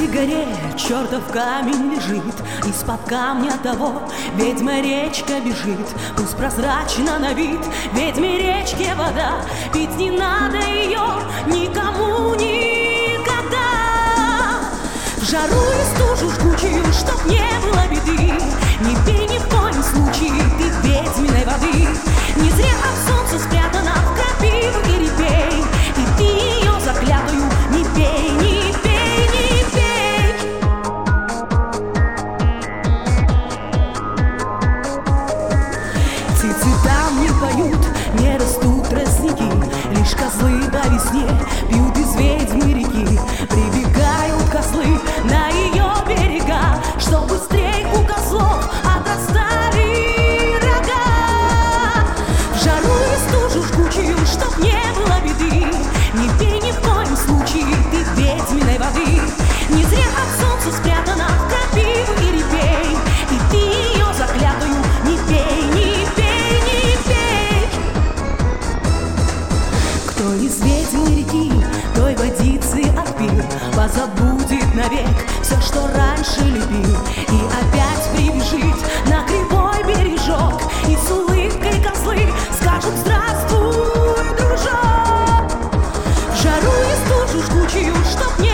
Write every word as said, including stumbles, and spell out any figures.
горе чертов камень лежит, из-под камня того ведьма речка бежит. Пусть прозрачна на вид ведьме речке вода, пить не надо ее никому никогда. В жару и стужу жгучую, чтоб не было беды, не пей ни в коем случае ты ведьминой воды. Не зря от солнца спрятана в крапиву и репей, и ты ее заклятую не пей, не пей, не пей. Птицы там не поют, не растут тростники, лишь козлы по весне пьют из ведьмы реки. Прибегают козлы на ее берега, чтоб быстрей у козлов отрастали рога. В жару и стужу жгучую, чтоб не было беды, не пей ни в коем случае ты ведьминой воды. Не зря от солнца спрятана в крапиву и репей, и ты ее заклятую не пей, не пей, не пей. Кто из ведьмы реки той водицы отпил, позабудет навек все, что раньше любил, и опять прибежит на кривой бережок, и с улыбкой козлы скажут: здравствуй, дружок. В жару и стужу жгучую, чтоб не